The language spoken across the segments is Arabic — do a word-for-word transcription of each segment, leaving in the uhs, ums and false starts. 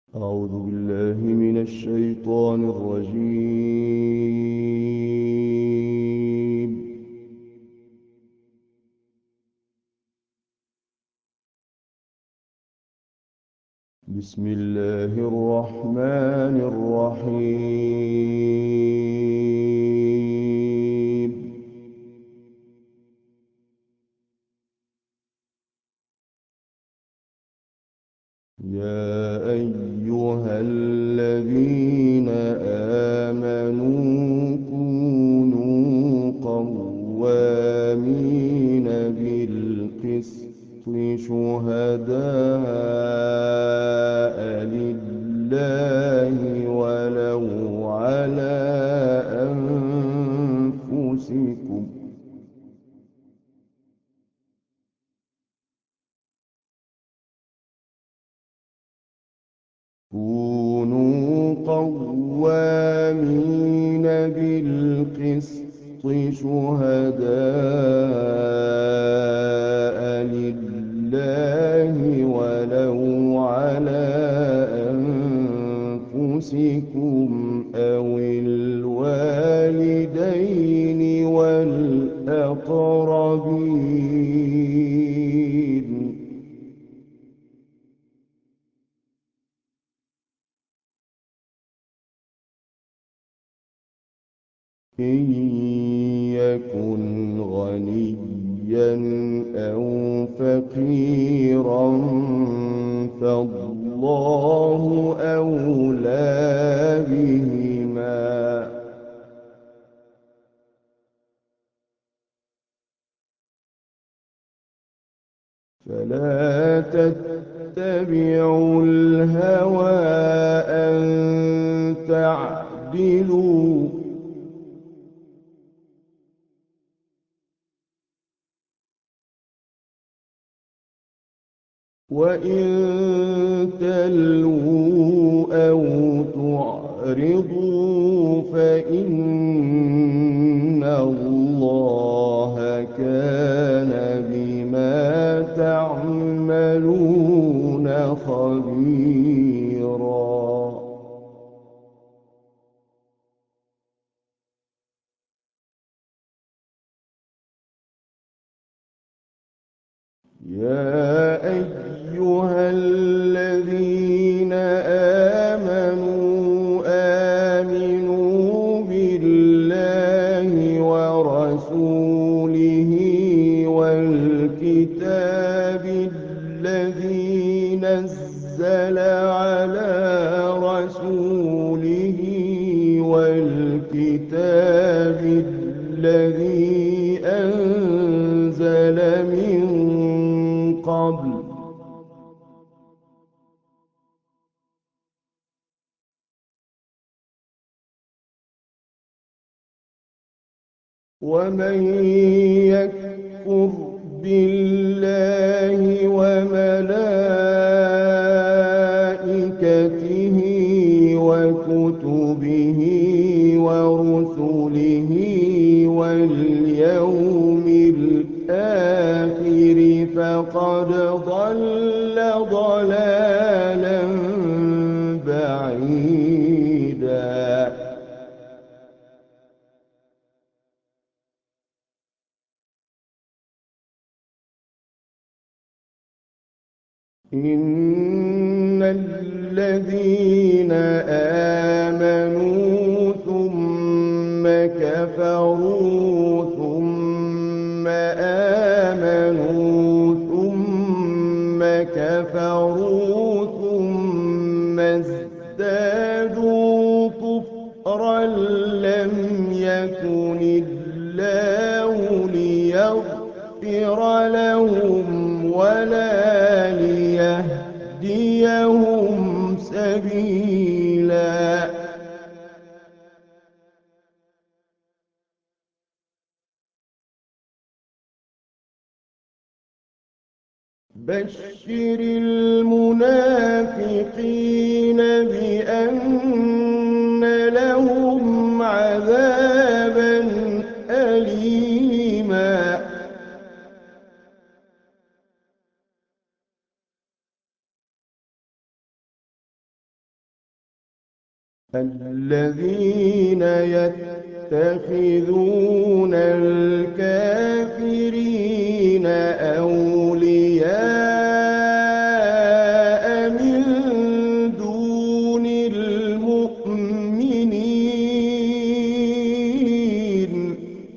أعوذ بالله من الشيطان الرجيم. بسم الله الرحمن الرحيم. يا أيها الذين آمنوا كونوا قوامين بالقسط شهداء لله ولو على أنفسكم كونوا قوامين بالقسط شهداء لله ولو على أنفسكم أو الوالدين والأقربين. إن يكن غنيا أو فقيرا فالله أولى بهما. فلا تتبعوا الهوى أن تعدلوا وإن تلووا أو تعرضوا فإن الله كان بما تعملون خبيرا. يا أيها الذين آمنوا آمنوا بالله ورسوله والكتاب الذي نزل على رسوله والكتاب الذي أنزل من قبل ومن يكفر بالله وملائكته وكتبه ورسله واليوم الآخر فقد ضل ضلالا بعيدا. إن الذين آمنوا ثم كفروا ثم آمنوا ثم كفروا ثم ازدادوا كفرا لم يكن الله ليغفر لهم ولا ليهديهم سبيلا. بشر المنافقين بأن لهم عذابا أليما. الذين يتخذون الكافرين أولياء من دون المؤمنين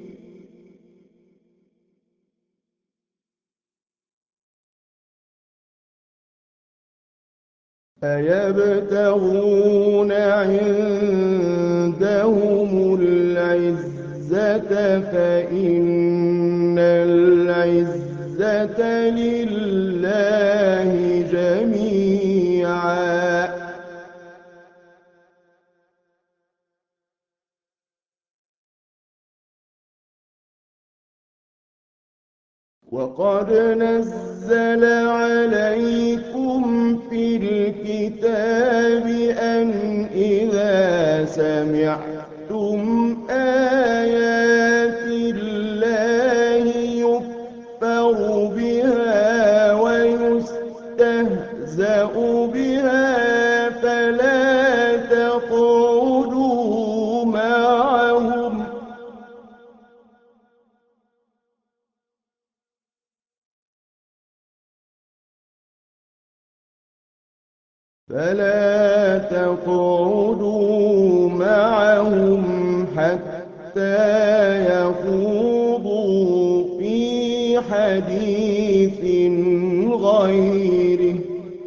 أيبتغون عندهم العزة فإن العزة لله جميعا. وقد نزل عليكم في الكتاب أن إذا سمعتم آيات الله يكفر بها ويستهزأ بها فلا تقعدوا معهم فلا تقعدوا معهم حتى يخوضوا في حديث غيره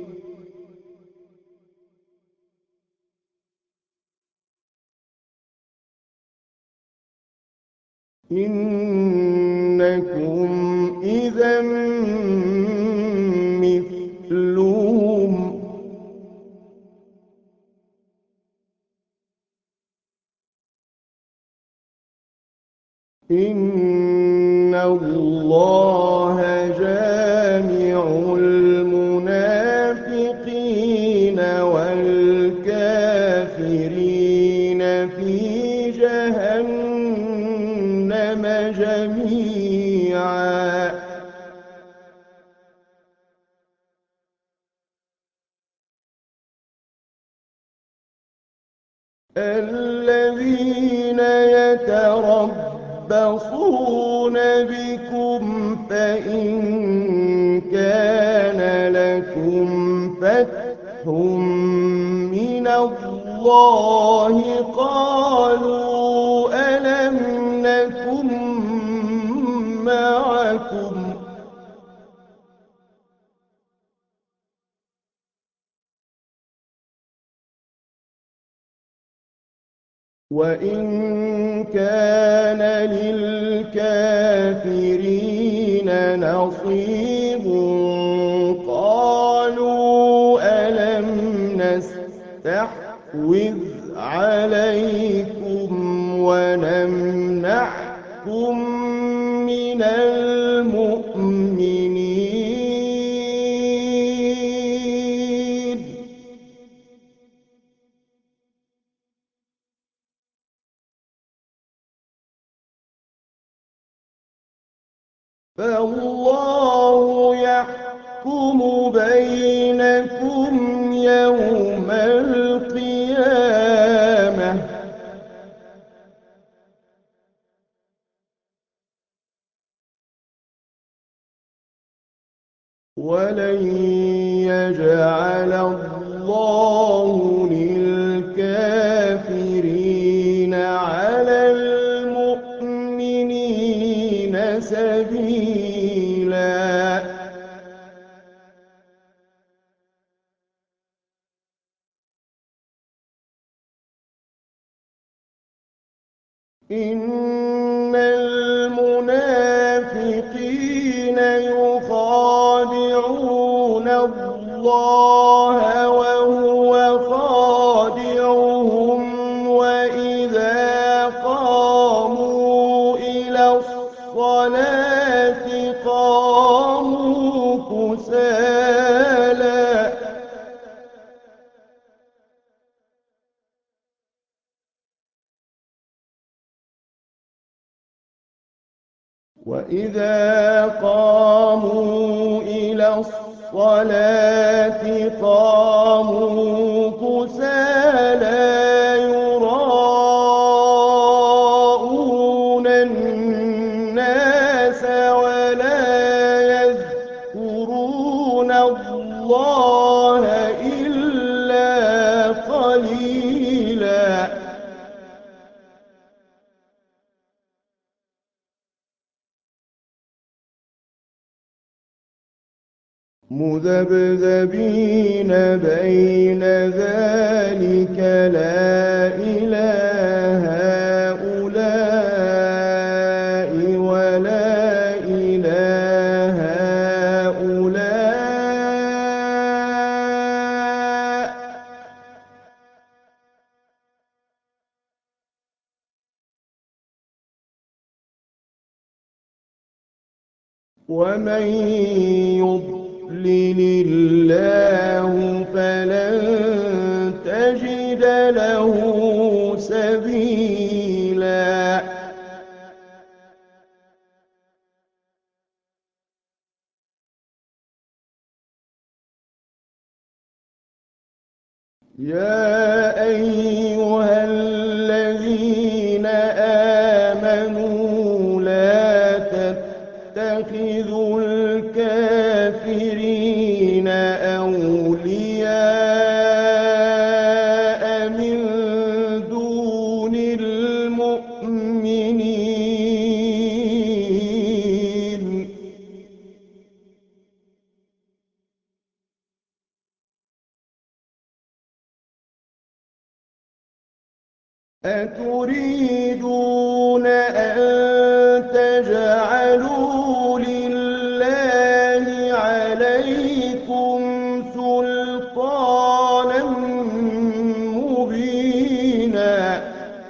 إنكم إذا مثلهم إن الله جامع المنافقين والكافرين في جهنم جميعا. الذين يتربصون بكم فإن كان لكم فتح من الله قالوا ألم نكن معكم وإن كان للكافرين نصيب قالوا ألم نستحوذ عليكم ونمنعكم من المؤمنين فالله يحكم بينكم يوم القيامة ولن يجعل الله للكافرين على المؤمنين سبيلا. إن المنافقين يخادعون الله وهو خادعهم وإذا قاموا إلى الصلاة قاموا كسالى وإذا قاموا إلى الصلاة قاموا كسالى الله إلا قليلا مذبذبين بين ذلك لا إلى هؤلاء ولا إلى هؤلاء ومن يضلل الله فلن تجد له سبيلا يا أيها الذين آمنوا لا تتخذوا الكافرين أولياء من دون المؤمنين أتريدون أن تجعلوا لله عليكم سلطانا مبينا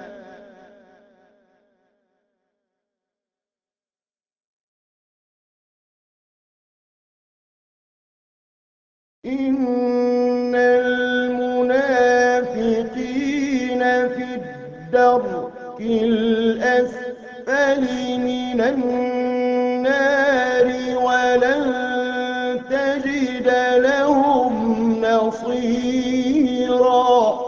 إن المنافقين في الدرك الأسفل من النار ولن تجد لهم نصيرا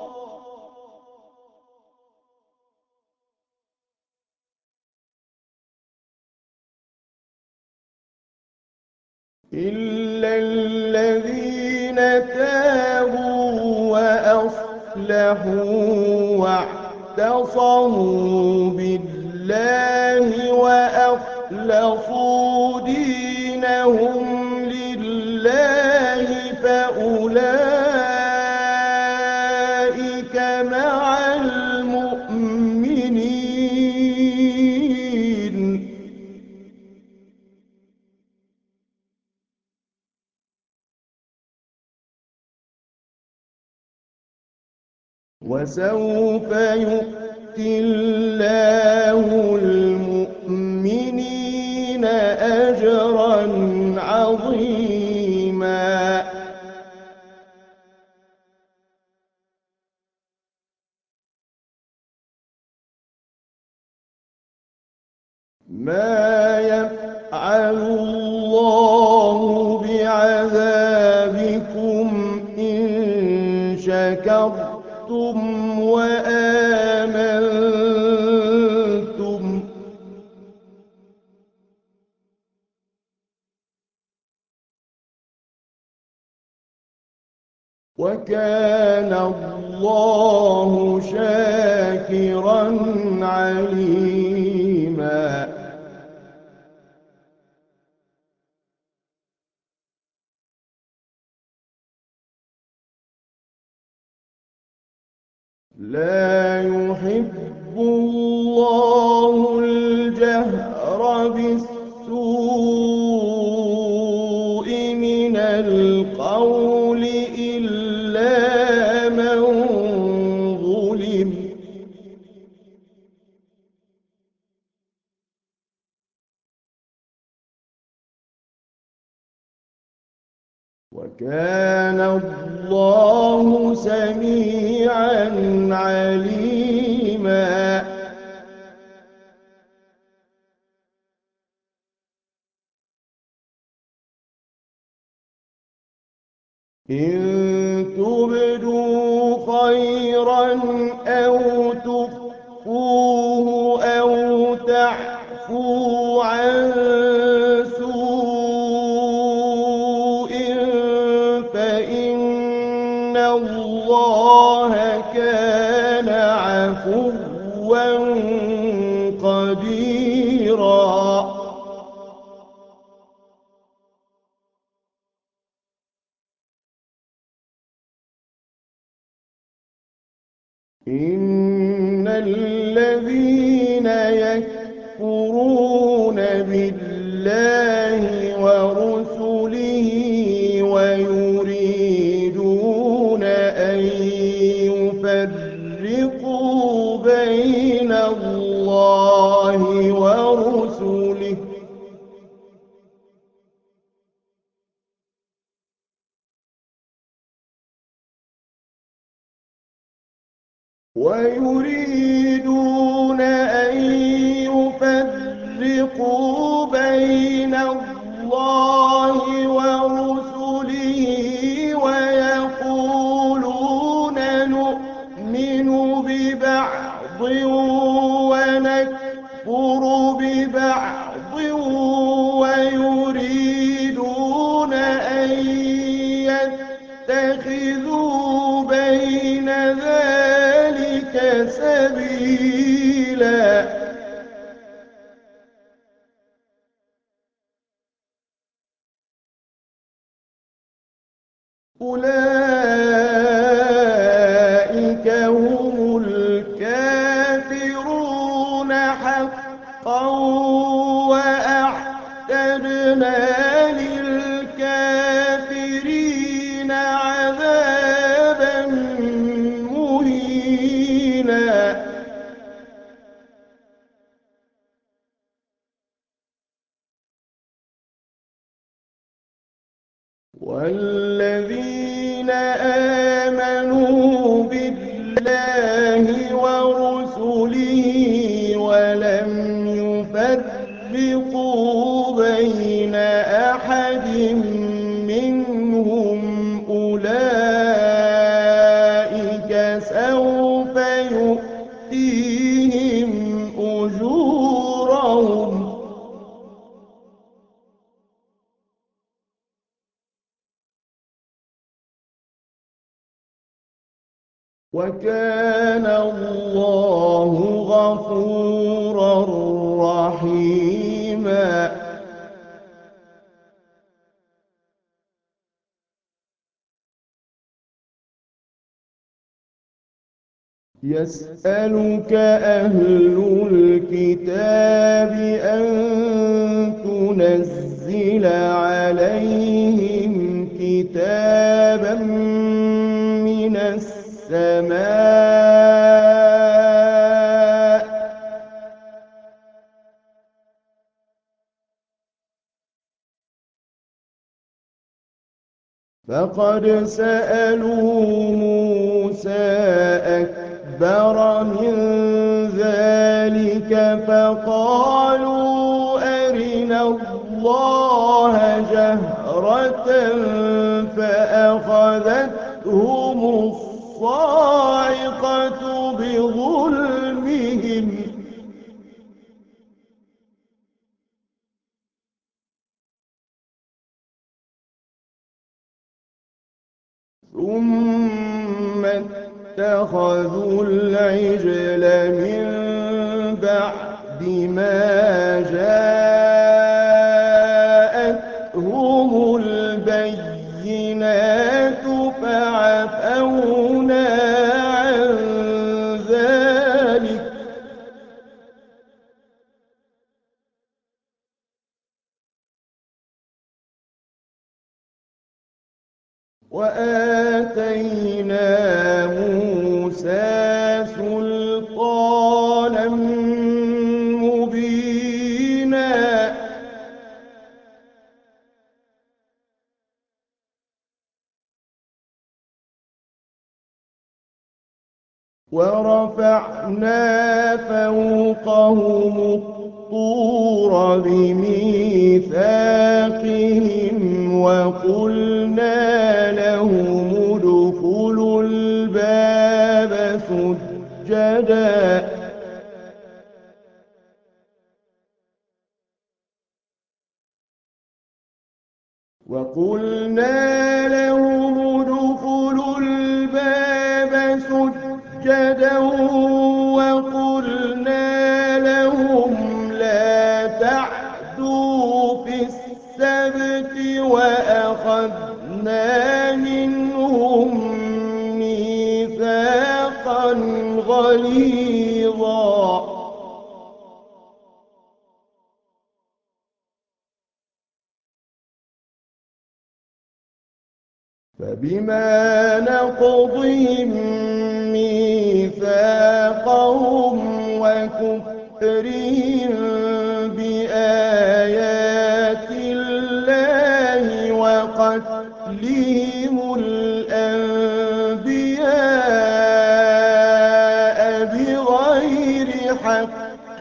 إلا الذين تابوا وأصلحوا واعتصموا بالله وأخلصوا دينهم لله فأولئك مع المؤمنين وسوف يؤتي الله المؤمنين أجرا عظيما ما يفعل الله بعذابكم إن شكرتم وآمنتم وكان الله شاكرا عليما لا يحب الله الجهر بالسوء من القول إلا من ظلم وكان الله سميعا عليما إن تبدوا خيرا أو تخفوه أو تعفو عن سوء الله كان عفوا قديرا. إن الذين يكفرون بالله ورسله ويريدون أن يفرقوا بين الله ورسله ويريدون أن يفرقوا بين الله ورسله ويقولون نؤمن ببعض ونكفر ببعض ويريدون أن يتخذوا بين ذلك سبيلا. أولئك هم الكافرون حقا وأعتدنا للكافرين عذابا مهينا. والذين آمنوا بالله ورسله ولم يفرقوا بين أحد منهم أولئك سوف يؤتيهم أجورهم وكان الله غفورا رحيما. يسألك أهل الكتاب أن تنزل عليهم كتابا من السماء فقد سألوا موسى أكبر من ذلك فقالوا أرنا الله جهرة فأخذتهم الصاعقة بظلمهم ثم اتخذوا العجل من بعد ما جاءتهم البينات فعفونا عن ذلك وآتينا موسى سلطانا مبينا ورفعنا فوقهم الطور بميثاقهم وقلنا لهم ادخلوا الباب سجدا وقلنا لهم ادخلوا سجدا وقلنا لهم لا تعدوا في السبت وأخذنا منهم ميثاقا غليظا فبما نقضهم ميثاقهم وكفرهم بآيات الله وقتلهم الأنبياء بغير حق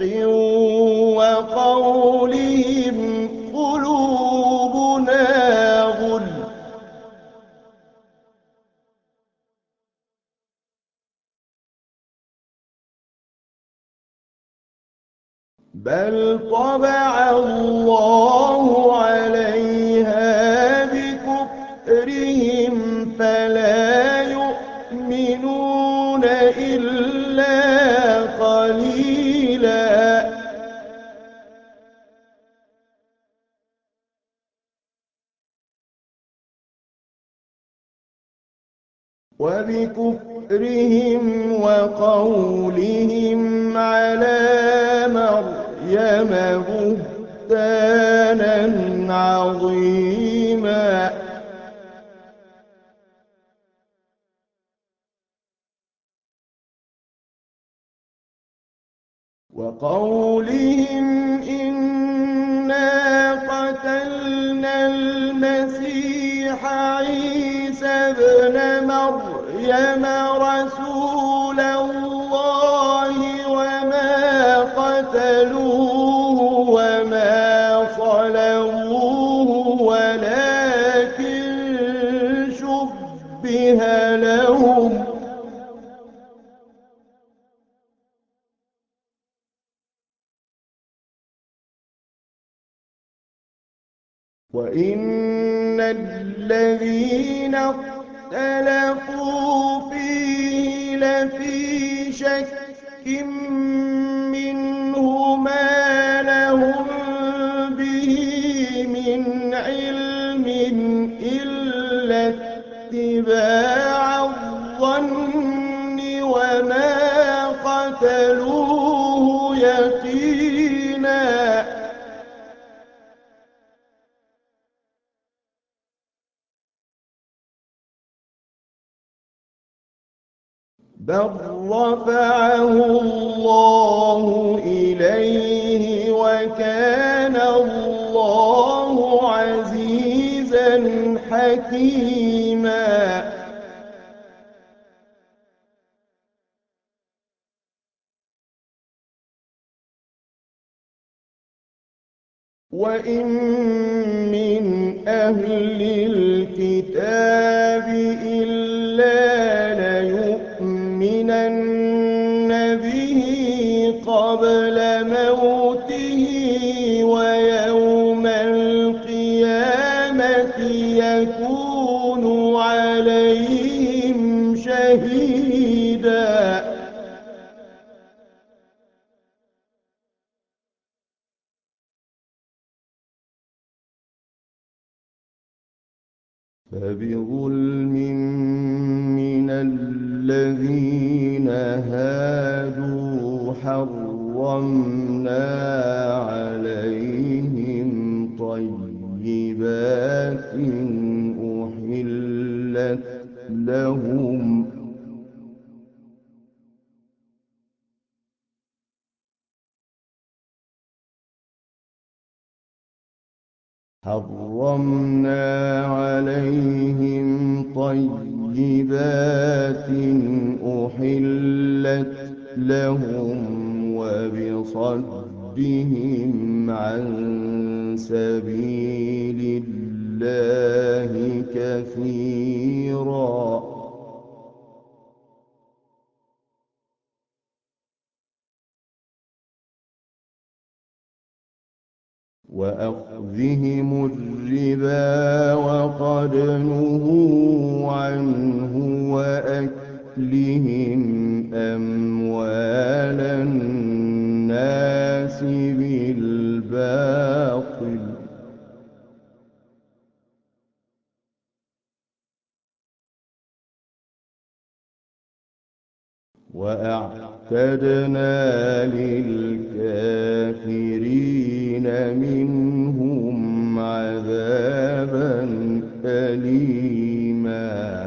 وقولهم قلوبنا غلف بل طبع الله عليها بكفرهم فلا يؤمنون إلا قليلا وبكفرهم وقولهم على مريم بهتانا عظيما وقولهم إنا قتلنا المسيح عيسى ابن مريم رسول الله وما قتلوه وما صلبوه ولكن شبه لهم وإن الذين اختلفوا فيه لفي شك منه ما لهم به من علم إلا اتباع الظن وما قتلوه يقينا بل رفعه الله إليه وكان الله عزيزا حكيما وإن من أهل الكتاب إلا ليؤمنن به قبل موته ويوم القيامة يكون عليهم شهيدا فبظلم من الذين هادوا حرمنا عليهم طيبات أحلت لهم حرمنا عليهم طيبات أحلت لهم وبصدهم عن سبيل الله كثيرا وأخذهم الربا وقد نهوا عنه وأكلهم وأعتدنا للكافرين منهم عذابا أليما.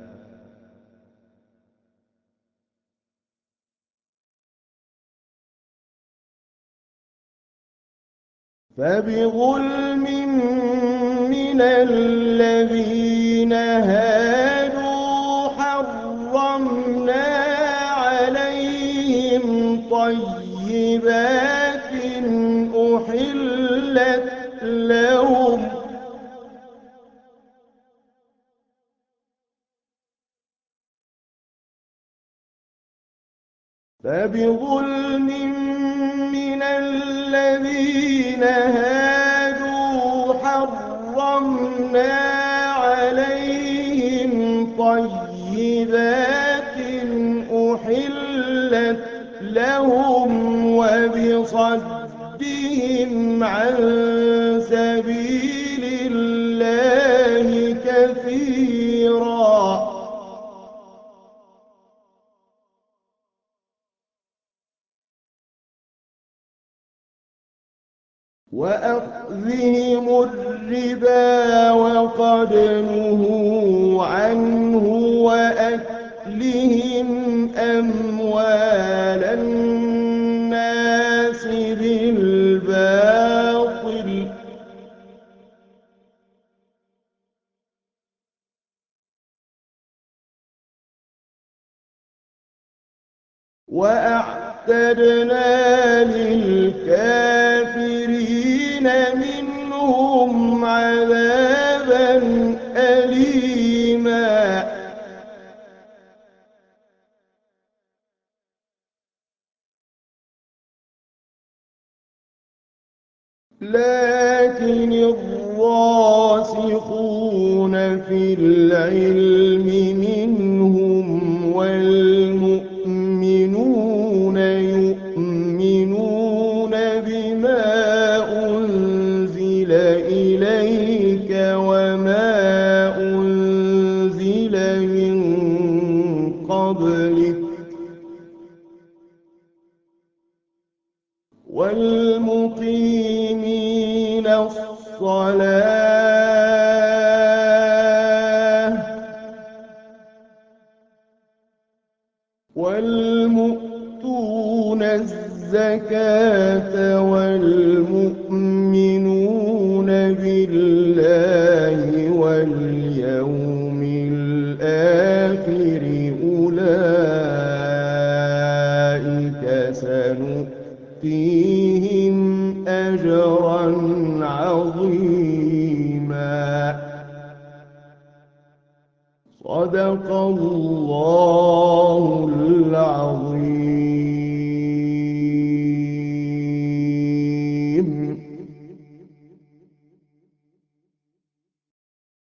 فبظلم من الذين هادوا حرمنا عليهم طيبات أحلت لهم فبظلم من الذين هادوا حرمنا عليهم طيبات أحلت لهم وبصدهم عن سبيل الله كثيرا. وأخذهم الربا وقد نهوا عنه وأكلهم أموال الناس بالباطل وأعتدنا للكافرين منهم عذابا أليما. لكن الراسخون في العلم منهم والمؤمنون يؤمنون بما أنزل إليك وما أنزل من قبلك والمقيمين الصلاة والمؤتون الزكاة والمؤمنون بالله واليوم الآخر أولئك سنؤتيهم أجرا عظيما. صدق الله العظيم.